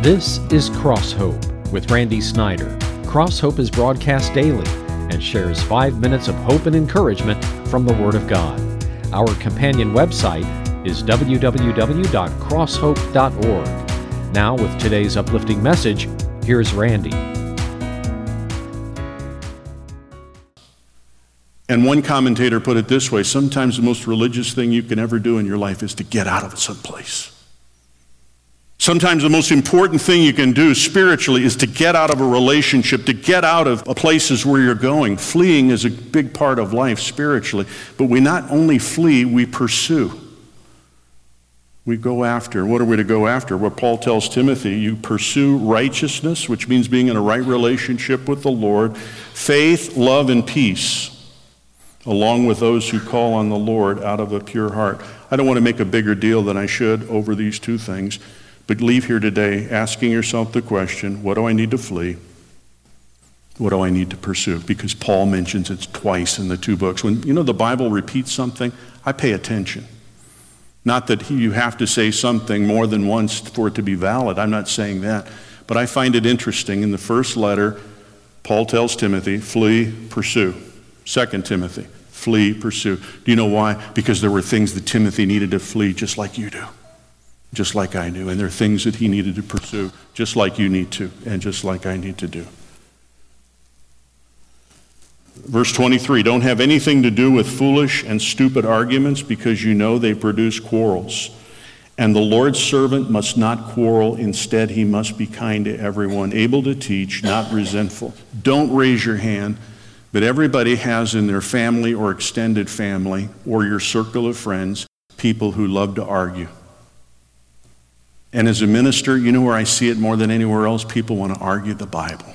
This is Cross Hope with Randy Snyder. Cross Hope is broadcast daily and shares 5 minutes of hope and encouragement from the Word of God. Our companion website is www.crosshope.org. Now, with today's uplifting message, here's Randy. And one commentator put it this way: sometimes the most religious thing you can ever do in your life is to get out of someplace. Sometimes the most important thing you can do spiritually is to get out of a relationship, to get out of places where you're going. Fleeing is a big part of life spiritually, but we not only flee, we pursue. We go after. What are we to go after? Well, Paul tells Timothy, you pursue righteousness, which means being in a right relationship with the Lord, faith, love, and peace, along with those who call on the Lord out of a pure heart. I don't want to make a bigger deal than I should over these two things, but leave here today asking yourself the question, what do I need to flee? What do I need to pursue? Because Paul mentions it twice in the two books. When the Bible repeats something, I pay attention. Not that you have to say something more than once for it to be valid. I'm not saying that. But I find it interesting. In the first letter, Paul tells Timothy, flee, pursue. 2 Timothy, flee, pursue. Do you know why? Because there were things that Timothy needed to flee just like you do. Just like I do. And there are things that he needed to pursue just like you need to and just like I need to do. Verse 23, don't have anything to do with foolish and stupid arguments because you know they produce quarrels. And the Lord's servant must not quarrel. Instead, he must be kind to everyone, able to teach, not resentful. Don't raise your hand, but everybody has in their family or extended family or your circle of friends people who love to argue. And as a minister, you know where I see it more than anywhere else? People want to argue the Bible.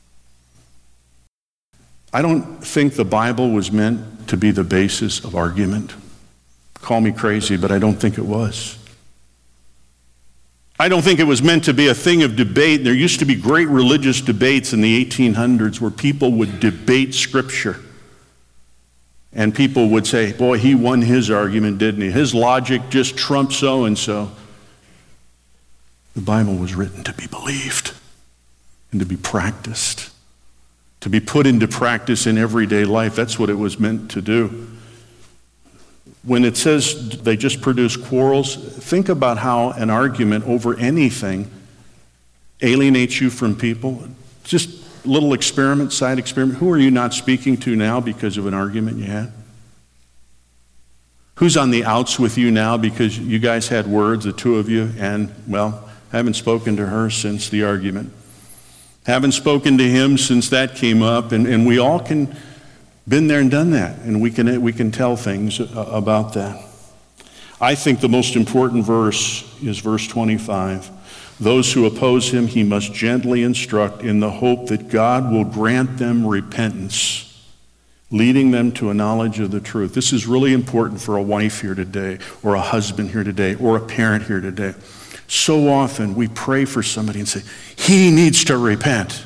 I don't think the Bible was meant to be the basis of argument. Call me crazy, but I don't think it was. I don't think it was meant to be a thing of debate. There used to be great religious debates in the 1800s where people would debate Scripture. And people would say, boy, he won his argument, didn't he? His logic just trumped so-and-so. The Bible was written to be believed and to be practiced, to be put into practice in everyday life. That's what it was meant to do. When it says they just produce quarrels, think about how an argument over anything alienates you from people. Just a little experiment, side experiment. Who are you not speaking to now because of an argument you had? Who's on the outs with you now because you guys had words, the two of you, and, well, I haven't spoken to her since the argument. Haven't spoken to him since that came up, and we all can been there and done that, and we can tell things about that. I think the most important verse is verse 25. Those who oppose him he must gently instruct in the hope that God will grant them repentance, leading them to a knowledge of the truth. This is really important for a wife here today, or a husband here today, or a parent here today. So often we pray for somebody and say, he needs to repent.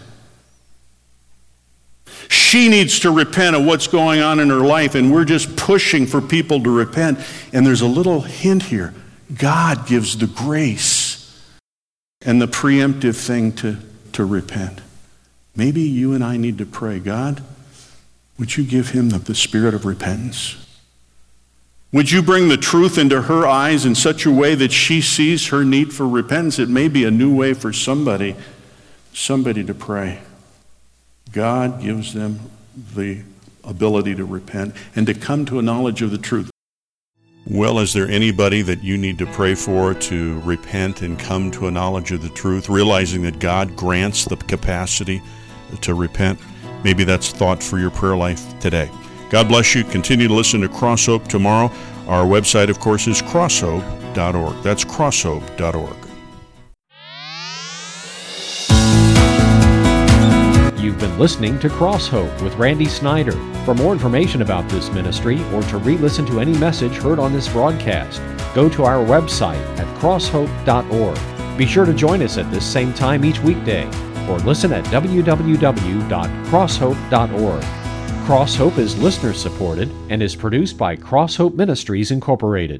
She needs to repent of what's going on in her life, and we're just pushing for people to repent. And there's a little hint here. God gives the grace and the preemptive thing to repent. Maybe you and I need to pray, God, would you give him the spirit of repentance? Would you bring the truth into her eyes in such a way that she sees her need for repentance? It may be a new way for somebody to pray. God gives them the ability to repent and to come to a knowledge of the truth. Well, is there anybody that you need to pray for to repent and come to a knowledge of the truth, realizing that God grants the capacity to repent? Maybe that's thought for your prayer life today. God bless you. Continue to listen to Cross Hope tomorrow. Our website, of course, is crosshope.org. That's crosshope.org. You've been listening to Cross Hope with Randy Snyder. For more information about this ministry or to re-listen to any message heard on this broadcast, go to our website at crosshope.org. Be sure to join us at this same time each weekday or listen at www.crosshope.org. Cross Hope is listener supported and is produced by Cross Hope Ministries Incorporated.